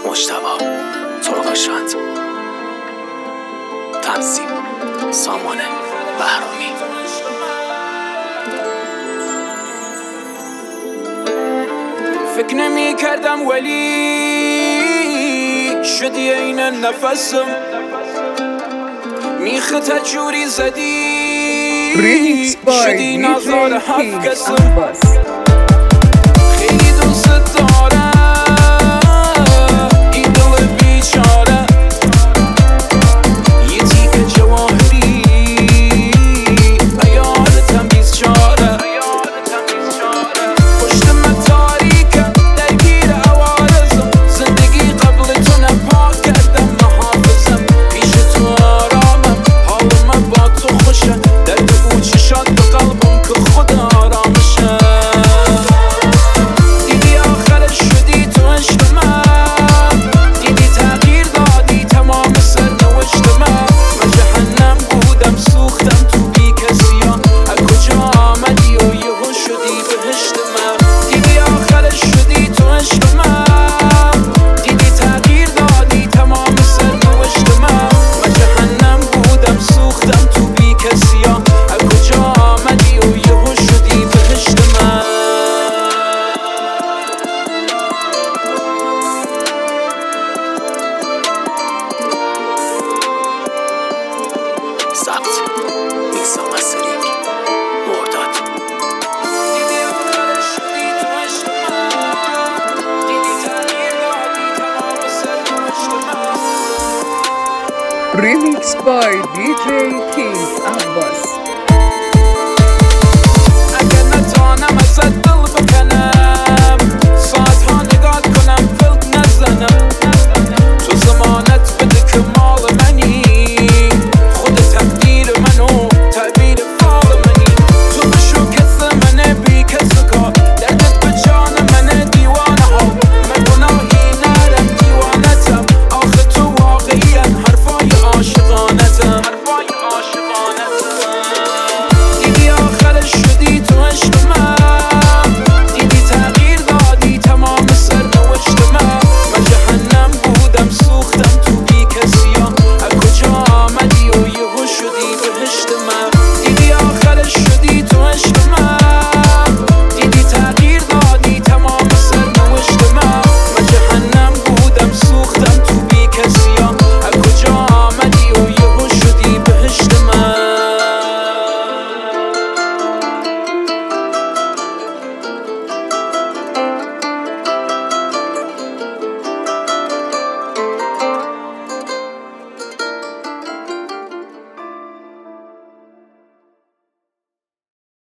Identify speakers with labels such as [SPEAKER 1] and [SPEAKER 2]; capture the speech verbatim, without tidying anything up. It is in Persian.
[SPEAKER 1] مجتبی ترکاشوند، تنظیم سامان بهرامی.
[SPEAKER 2] فکر نمی کردم ولی شدی این نفسم، میخه تجوری زدی شدی نازار هفت قسم. خیلی دوست دارم این دل بیچاره، یه تیکه جواهری ایادتم بیست چاره. پشت من تاریکم درگیر عوارضم، زندگی قبل تو نپاک کردم محافظم. پیش تو آرامم، حال من با تو خوشه، درد او چشات به قلبم که خود آرامشه. دیدی آخرش شدی تو عشق من، دیدی تغییر دادی تمام سرنوشت من. من جهنم بودم سوختم تو بی کسی ها، از کجا آمدی و یهو شدی بهشت من. دیدی آخرش شدی تو عشق من، دیدی تغییر دادی تمام سرنوشت من. من جهنم بودم سوختم تو بی کسی ها، از کجا آمدی و یهو شدی بهشت من.
[SPEAKER 1] ثبت میکس و مسترینگ مرداد.
[SPEAKER 2] دیدی آخرش شدی تو عشق من، دیدی تغییر دادی تمام سرنوشت من.
[SPEAKER 3] Remix by دی جی King Abbas.
[SPEAKER 2] اگر نتانم ازت دل